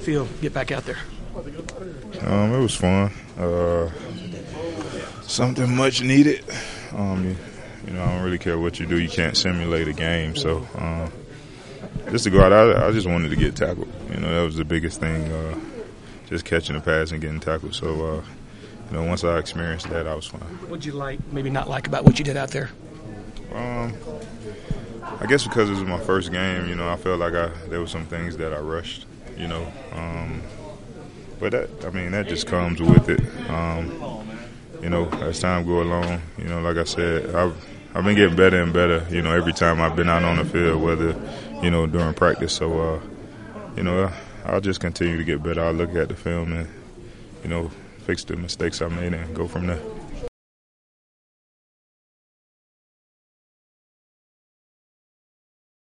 feel get back out there? It was fun. Something much needed. I don't really care what you do. You can't simulate a game. So just to go out, I just wanted to get tackled. That was the biggest thing, just catching the pass and getting tackled. So, once I experienced that, I was fine. What did you like, maybe not like about what you did out there? I guess because it was my first game, I felt like there were some things that I rushed, But that just comes with it. As time go along, like I said, I've been getting better and better, every time I've been out on the field, whether, during practice. So, I'll just continue to get better. I'll look at the film and, fix the mistakes I made and go from there.